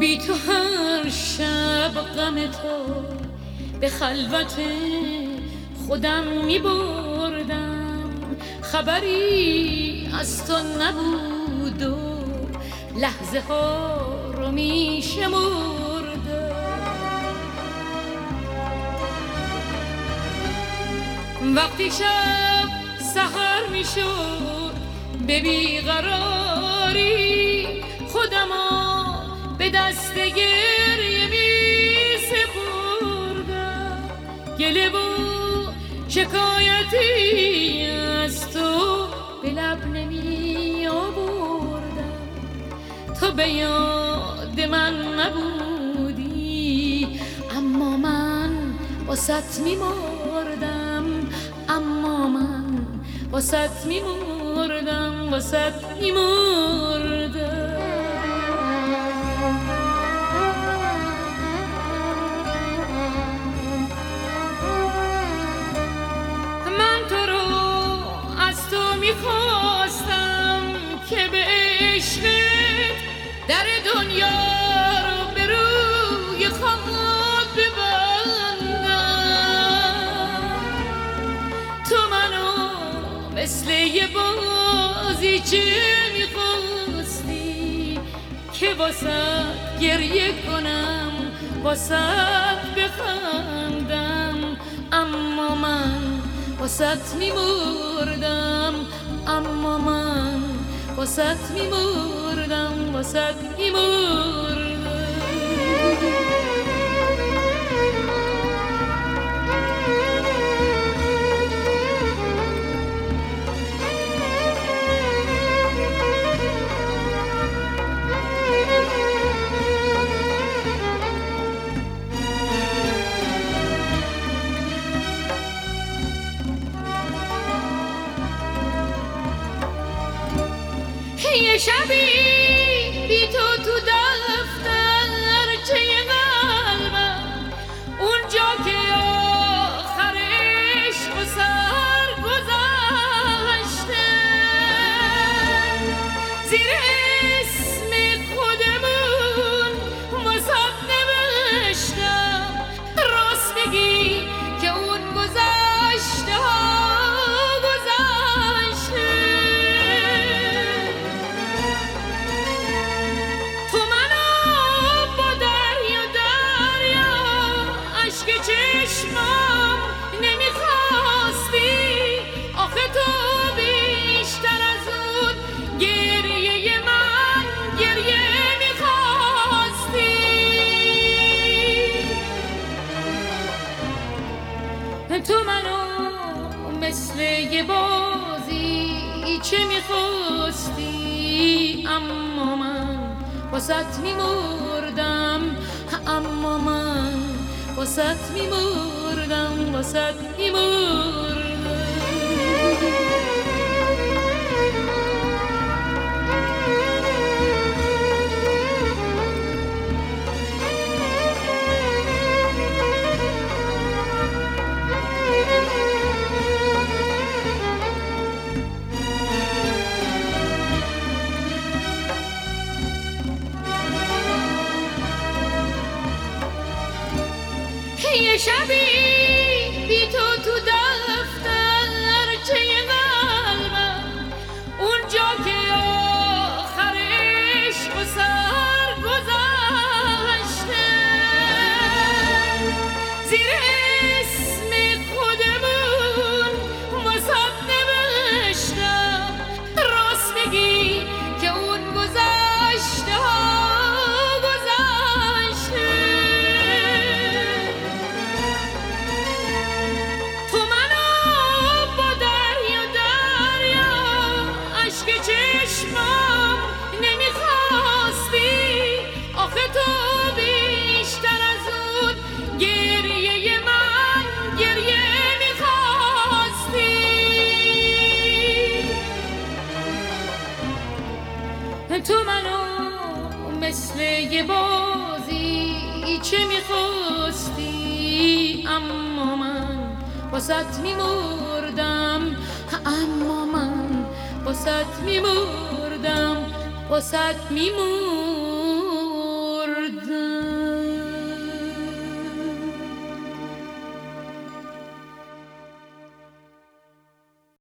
بی تو هر شب غم تو به خلوت خودم می بردم، خبری از تو نبود و لحظه ها رو می شمردم. وقتی شب سحر می شد به بیقراری، خودمو به دست گریه می سپردم. گله و شکایتی از تو به لب نمی آوردم. تو به یاد من نبودی اما من واسط می مردم، اما من واسط می مردم، واسط می مردم. میخواستم که به عشقت در دنیا رو به روی خود ببندم. تو منو مثل یه بازیچه میخواستی که واسط گریه کنم، واسط بخندم، اما من واسط میمردم، اما من واسط میمردم، واسط میمردم. یه شبی بی تو دفترچه قلبم، اونجا که آخر عشق و سر گذشته، زیر اسم خودمون واسط نوشتم. راست بگی که اون گذشته ها چشمم نمیخواستی، آخه تو بیشتر از اون گریه من گریه میخواستی. تو منو مثل یه بازی چه میخواستی، اما من واسط میمردم، اما من واسط میمردم، واسط میمردم. یه شبی بی تو دفترچه قلبم، اونجا که آخر عشق و سر گذشته، زیر اسم خودمون واسط نوشتم. راست بگی که اون گذشته ها چشمم نمیخواستی، آخه تو بیشتر از اون گریه من گریه میخواستی. تو منو مثل یه بازی چه میخواستی، اما من واسط میمردم، اما من واسط میمردم، واسط میمردم.